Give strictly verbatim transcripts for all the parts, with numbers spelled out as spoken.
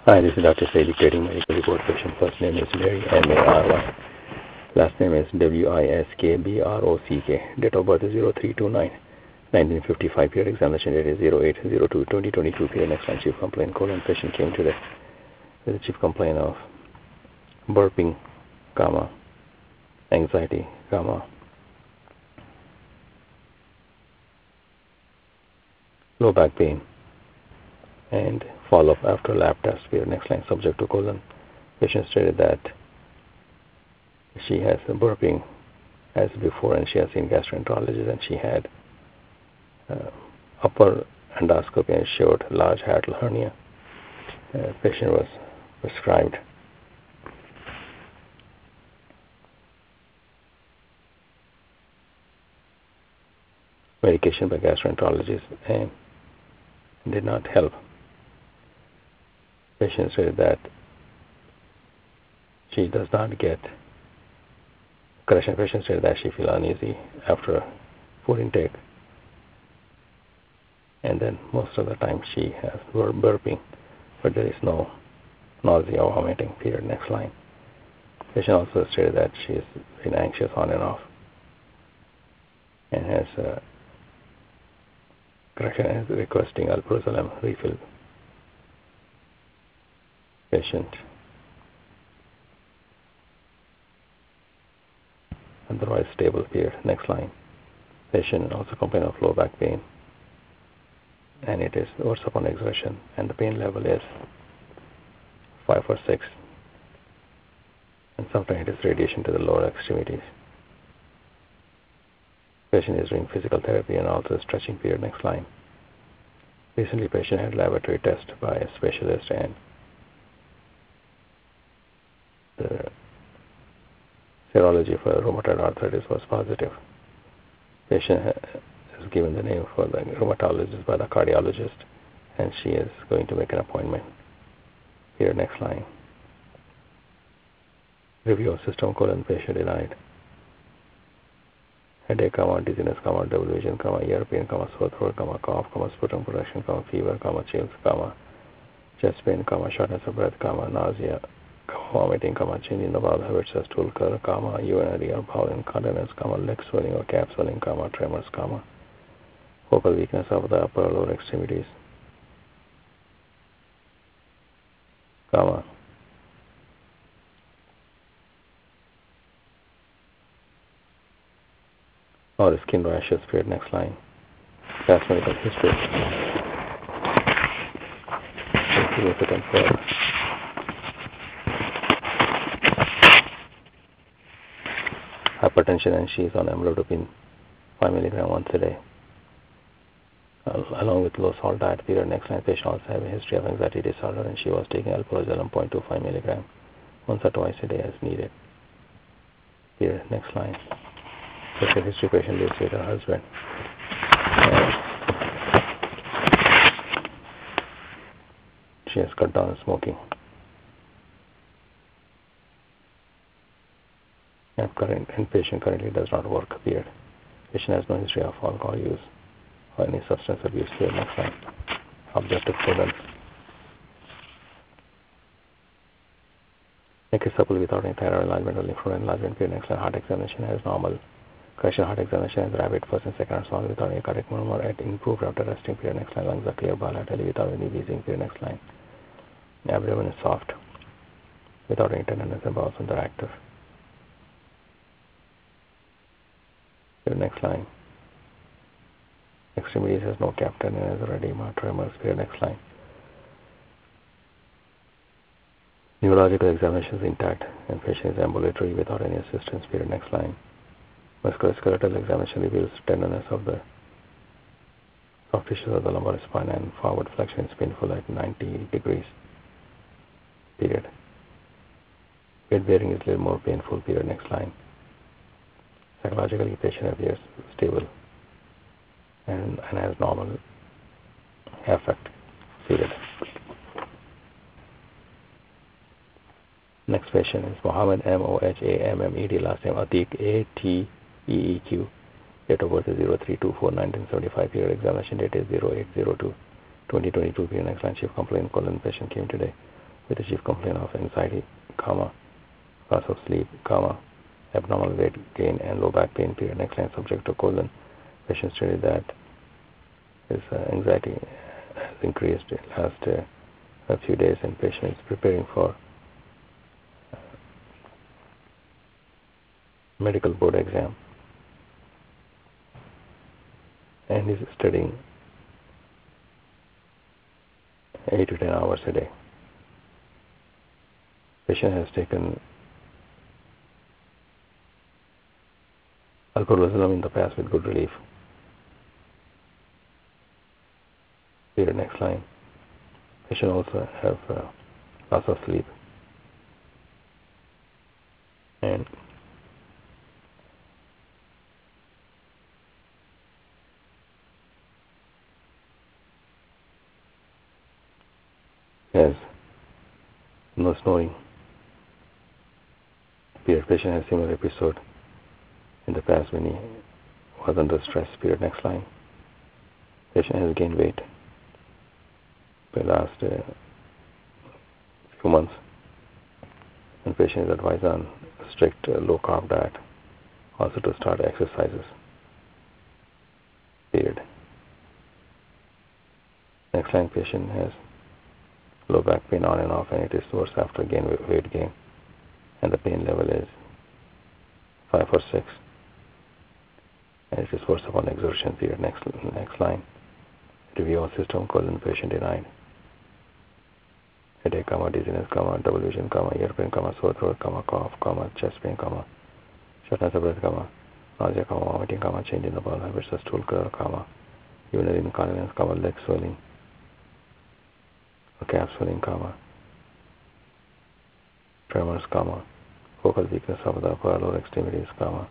Hi, this is Doctor Saidi Trading Medical Report. Patient first name is Mary, M A R Y. Last name is W I S K B R O C K. Date of birth is zero three two nine, nineteen fifty-five. Period examination date is zero eight zero two twenty twenty-two. Period next line chief complaint. Colon patient came today with a chief complaint of burping, comma, anxiety, comma, low back pain, and follow-up after lab test. Period next line subject to colon. Patient stated that she has a burping as before, and she has seen gastroenterologist, and she had uh, upper endoscopy and showed large hiatal hernia. Uh, patient was prescribed medication by gastroenterologist and did not help. Patient said that she does not get correction. Patient said that she feels uneasy after food intake, and then most of the time she has burping, but there is no nausea or vomiting. Period next line. Patient also stated that she is been anxious on and off, and has uh, correction is requesting alprazolam refill. Patient otherwise stable. Period next line. Patient also complains of low back pain, and it is worse upon exertion, and the pain level is five or six, and sometimes it is radiation to the lower extremities. Patient is doing physical therapy and also stretching. Period next line. Recently, patient had laboratory test by a specialist, and the serology for rheumatoid arthritis was positive. Patient is given the name for the rheumatologist by the cardiologist, and she is going to make an appointment. Here, next line. Review of system colon. Patient denied. Headache, comma, dizziness, comma, double vision, comma, ear pain, comma, sore throat, comma, cough, comma, sputum production, comma, fever, comma, chills, comma, chest pain, comma, shortness of breath, comma, nausea, vomiting, comma, change in the bowel habits as stool color, comma, urinary or bowel incontinence, comma, leg swelling or calf swelling, comma, tremors, comma, focal weakness of the upper or lower extremities, comma, or skin rashes. Period next line. Past medical history. Significant for hypertension, and she is on amlodipine five milligram once a day, uh, along with low salt diet. Period next line. Patient also have a history of anxiety disorder, and she was taking alprazolam zero point two five milligram once or twice a day as needed. Period next line. Social history. Patient lives with her husband. And she has cut down smoking. And current and patient currently does not work. Period. Patient has no history of alcohol use or any substance abuse. Period next line. Objective colon. Neck is supple without any thyroid enlargement or lymph node enlargement. Period next line. Heart examination has normal. Correction heart examination has rapid first and second round swallow without any cardiac murmur at improved after resting. Period next line. Lungs are clear bilaterally without any wheezing. Period next line. Abdomen is soft without any tenderness, and bowels are active. Period next line. Extremities has no captain and has edema, tremors. Period next line. Neurological examination is intact, and patient is ambulatory without any assistance. Period next line. Musculoskeletal examination reveals tenderness of the soft tissues of the lumbar spine, and forward flexion is painful at ninety degrees. Period. Weight bearing is a little more painful. Period next line. Psychologically, patient appears stable and, and has normal affect. Period. Next patient is Mohammed, M O H A M M E D, last name Atiq, A T E E Q. Date of birth is zero three two four nineteen seventy-five. Period examination date is zero eight zero two twenty twenty-two. Period next line. Chief complaint colon. Patient came today with the chief complaint of anxiety, comma, loss of sleep, comma, abnormal weight gain and low back pain. Period. Next line, subject to colon. Patient stated that his uh, anxiety has increased in the last uh, a few days, and patient is preparing for uh, medical board exam and is studying eight to ten hours a day. Patient has taken alprazolam in the past with good relief. Period. Next line. Patient also have uh, loss of sleep and has no snoring. Period. Patient has similar episode in the past when he was under stress. Period. Next line. Patient has gained weight for the last uh, few months, and patient is advised on strict uh, low carb diet, also to start exercises. Period. Next line. Patient has low back pain on and off, and it is worse after gain weight gain, and the pain level is five or six, and it is worse upon exertion. Period. Next next line. Review of system, colon, patient denied. Headache, comma, dizziness, comma, double vision, comma, ear pain, comma, sore throat, comma, cough, comma, chest pain, comma, shortness of breath, comma, nausea, comma, vomiting, comma, change in the bowel habits, of stool color, comma, urinary incontinence, comma, leg swelling, or calf swelling, comma, tremors, comma, focal weakness of the upper or lower extremities, comma,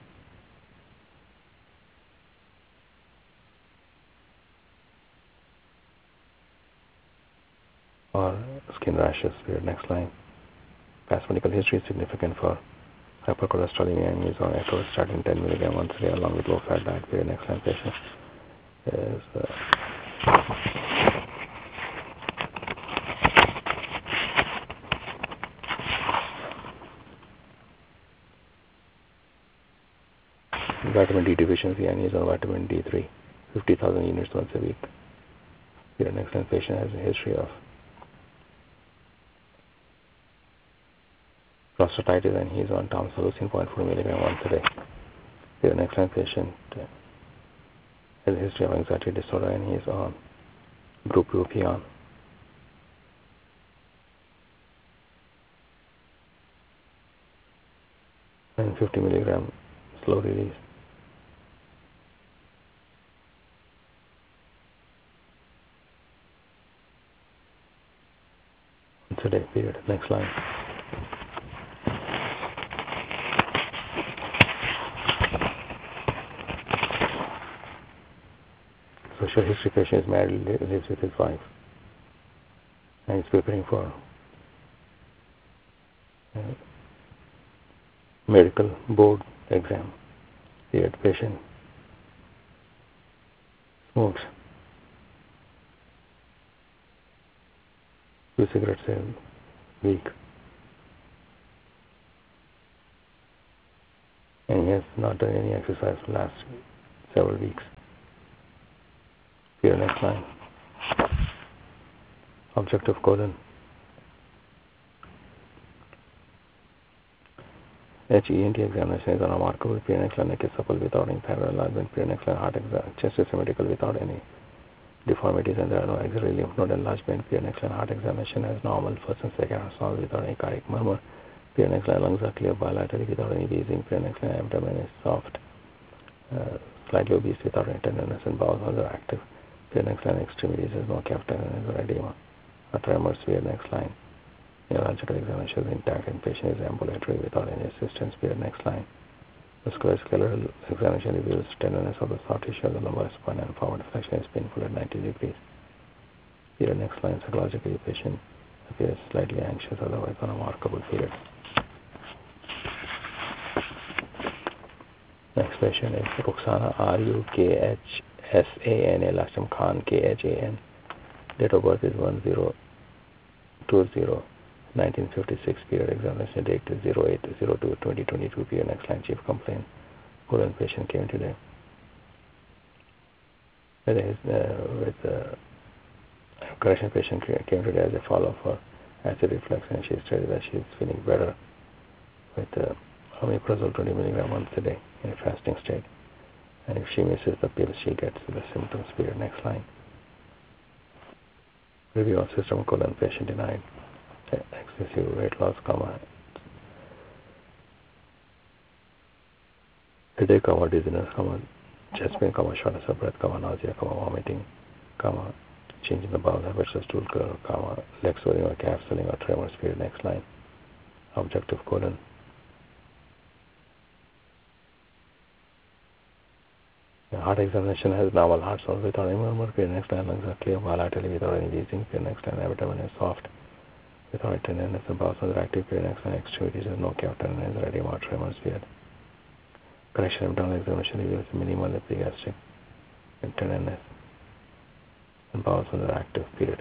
or skin rashes. Period. Next line. Past medical history is significant for hypercholesterolemia and is on atorvastatin ten milligrams once a day along with low fat diet. Period. Next line. Patient is uh, vitamin D deficiency and is on vitamin D three, fifty thousand units once a week. Period. Next line. Patient has a history of prostatitis and he is on tamsulosin zero point four milligrams once a day. Period. Next line. Patient uh, has a history of anxiety disorder and he is on bupropion. And fifty milligrams slow release. Once a day. Period. Next line. Social history. Patient is married, lives with his wife, and is preparing for uh, medical board exam. Period. Patient smokes two cigarettes a week, and he has not done any exercise for the last several weeks. Here, next line. Objective colon. H E N T examination is unremarkable. Period. Next line. Neck is supple without any thyroid enlargement. Period. Next line. Heart exam. Chest is symmetrical without any deformities, and there are no axillary lymph node enlargement. Period. Next line. Heart examination has normal first and second heart sounds without any cardiac murmur. Period. Next line. Lungs are clear bilaterally without any wheezing. Period. Next line. Abdomen is soft, uh, slightly obese without any tenderness, and bowels are active. Period. Next line. Extremities has no captain or edema. A tremors. Period. Next line. Neurological examination is intact and patient is ambulatory without any assistance. Period. Next line. Musculoskeletal examination reveals tenderness of the soft tissue of the lumbar spine and forward flexion is painful at ninety degrees. Period. Next line. Psychologically, patient appears slightly anxious, otherwise unremarkable. Period. Next patient is Rukhsana, R U K H S A N A, last name Khan, K H A N. Date of birth is one zero two zero nineteen fifty-six period examination date to zero eight zero two twenty twenty-two period. Next line, chief complaint. Colon patient came today with, his, uh, with uh, correction patient came today as a follow-up for acid reflux, and she stated that she is feeling better with uh, omeprazole twenty milligram once a day in a fasting state. And if she misses the pill, she gets the symptoms period. Next line. Review of system colon patient denied excessive weight loss, comma, headache, comma, dizziness, comma, chest pain, comma, shortness of breath, comma, nausea, comma, vomiting, comma, change in the bowel habits or stool curl, comma, leg swelling or calf swelling or tremors period. Next line. Objective colon. The heart examination has normal heart sounds without any murmur period. Next line. Lungs are clear bilaterally without any wheezing period. Next line. Abdomen is soft without tenderness and bowel sounds are active period. Next line. Extremities has no calf tenderness or edema or tremors period. Correction abdominal examination reveals minimal epigastric tenderness and bowel sounds are active period.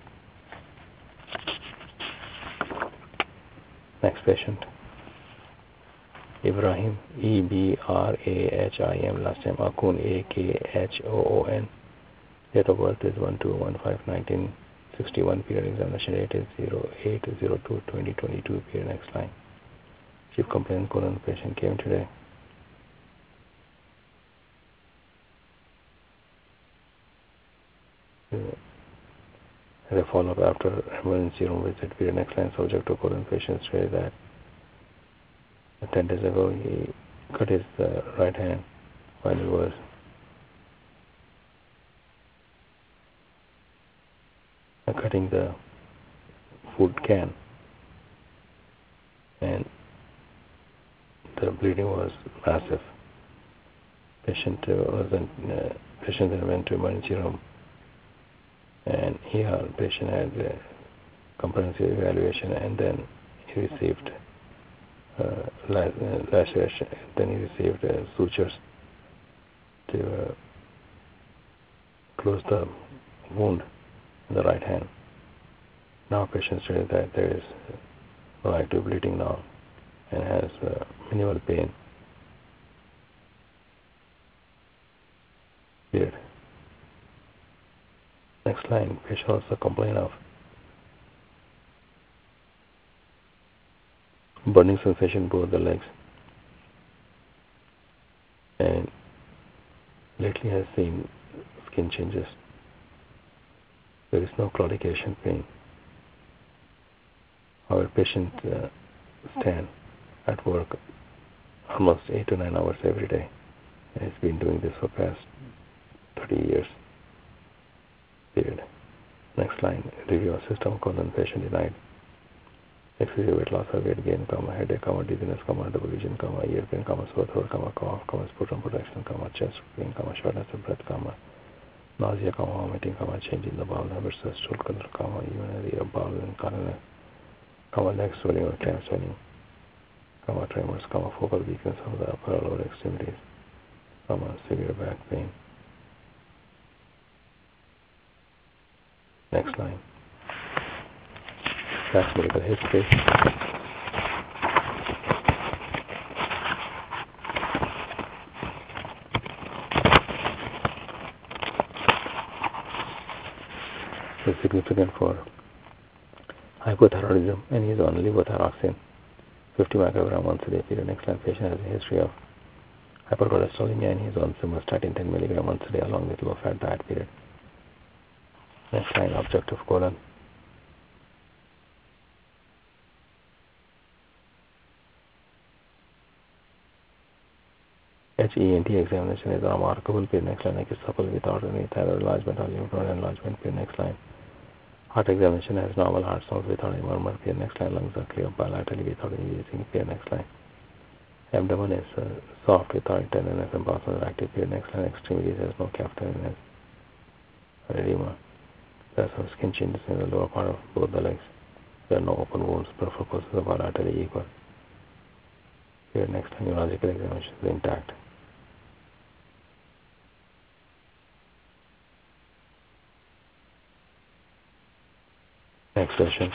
Next patient. Ibrahim, E B R A H I M, last name Akun, A K H O O N. Date of birth is one two one five nineteen sixty-one, period examination date is zero eight zero two twenty twenty-two, period. Next line. Chief complaint colon patient came today. As a follow-up after emergency room visit, period. Next line. Subject to colon patient stated that ten days ago he cut his uh, right hand while he was uh, cutting the food can, and the bleeding was massive. Patient uh, was in, uh, patient then went to emergency room, and here patient had a comprehensive evaluation, and then he received uh, laceration. Then he received uh, sutures to uh, close the wound in the right hand. Now patient stated that there is no active bleeding now and has uh, minimal pain. Period. Next line. Patient also complained of burning sensation both the legs, and lately has seen skin changes. There is no claudication pain. Our patient uh, stand at work almost eight to nine hours every day, and has been doing this for past thirty years. Period. Next line. Review of system colon patient denied excessive weight loss or weight gain, comma, headache, comma, dizziness, comma, double vision, comma, ear pain, comma, sore throat, comma, cough, comma, sputum production, comma, chest pain, comma, shortness of breath, comma, nausea, comma, vomiting, comma, change in the bowel habits, stool color, comma, urinary or bowel incontinence, comma, leg swelling or calf swelling, comma, tremors, comma, focal weakness of the upper or lower extremities, comma, severe back pain. Next line. That's medical history. It's significant for hypothyroidism, and he is on levothyroxine, fifty microgram once a day. Period. Next line. Patient has a history of hypercholesterolemia, and he is on simvastatin ten milligram once a day along with low-fat diet. Period. Next line. Objective colon. H E N T examination is a remarkable. Period. Next line. Neck is supple without any thyroid enlargement or lymph node enlargement. Period. Next line. Heart examination has normal heart sounds without any murmur. Period. Next line. Lungs are clear bilaterally without any wheezing. Period. Next line. Abdomen is uh, soft without tenderness and bowel sounds are active. Period. Next line. Extremities has no calf tenderness or edema. There are some skin changes in the lower part of both the legs. There are no open wounds. Peripheral pulses are bilaterally equal. Period. Next line. Neurological examination is intact. Next patient.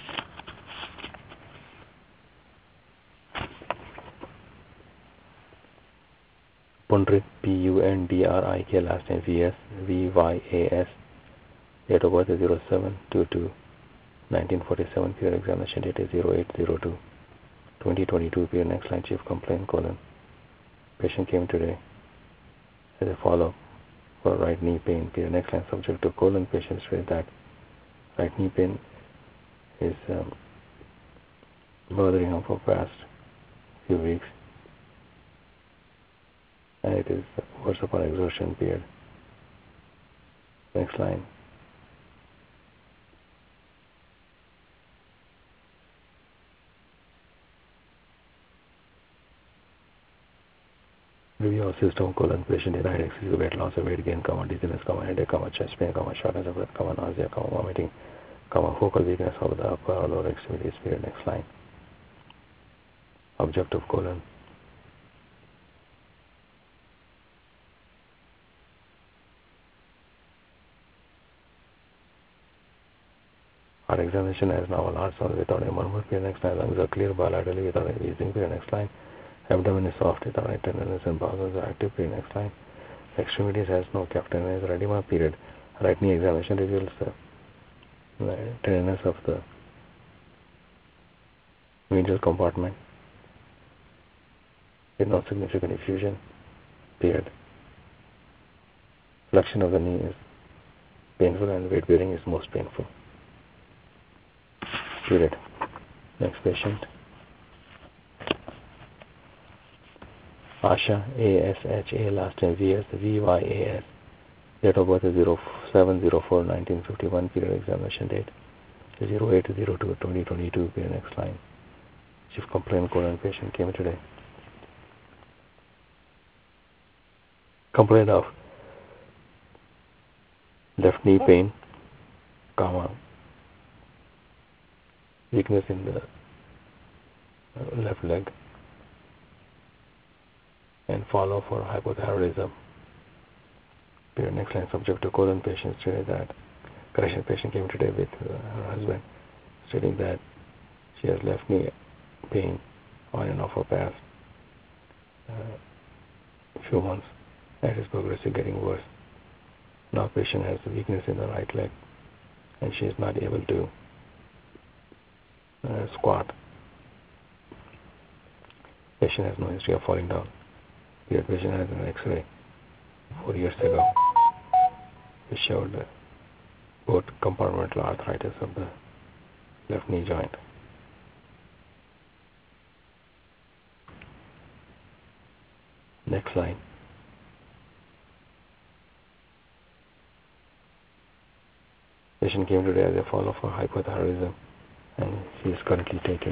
Pundrik, P U N D R I K, last name V S, V Y A S, date of birth is zero seven two two nineteen forty-seven, period examination date is zero eight zero two twenty twenty-two, period next line, chief complaint, colon. Patient came today as a follow-up for right knee pain, period next line, subject to colon. Patient said that right knee pain is um, bothering him for past few weeks, and it is worse upon exertion, period. Next line. Review of system, colon. Patient denied excessive weight loss or weight gain, comma, dizziness, comma, headache, comma, chest pain, comma, shortness of breath, comma, nausea, comma, vomiting, comma, focal weakness of the upper or lower extremities, period. Next line. Objective, colon. Our examination has now large sound without a murmur, period. Next line. Lungs are clear bilaterally without any wheezing, period. Next line. Abdomen is soft without any tenderness and bowels are active, period. Next line. Extremities has no captainized edema, period. Right knee examination reveals the tenderness of the medial compartment with no significant effusion, period. Flexion of the knee is painful and weight bearing is most painful, period. Next patient. Asha, A S H A, last name V S, V Y A S, date of birth is zero seven zero four nineteen fifty-one, period examination date zero eight zero two twenty twenty-two, period next line. Chief complaint, colon. Patient came today. Complaint of left knee pain, comma, weakness in the left leg, and follow for hypothyroidism, period. Next line. Subject to colon. Patient stated that, correction, patient came today with uh, her husband, stating that she has left knee pain on and off for past uh, few months, and it is progressively getting worse. Now patient has weakness in the right leg, and she is not able to uh, squat. Patient has no history of falling down. The patient has an X-ray four years ago which showed uh, both compartmental arthritis of the left knee joint. Next line. Patient came today as a follow-up for hypothyroidism, and she is currently taking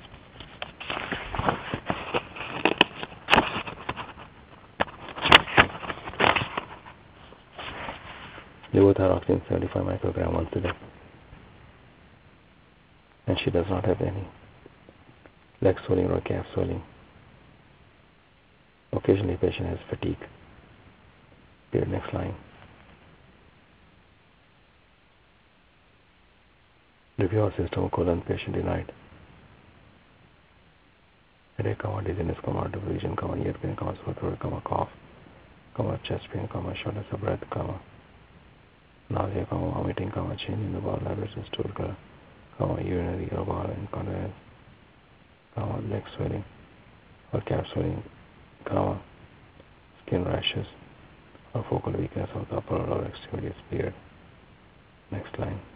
levothyroxine seventy-five microgram once a day, and she does not have any leg swelling or calf swelling. Occasionally patient has fatigue. Period. Next line. Review of system, colon. Patient denied headache, comma, dizziness, comma, double vision, comma, ear pain, comma, sore throat, comma, cough, comma, chest pain, comma, shortness of breath, comma, nausea, comma, vomiting, comma, change in the bowel habits and stool color, comma, urinary or bowel incontinence, comma, leg swelling or calf swelling, comma, skin rashes or focal weakness of the upper or lower extremities. Period. Next line.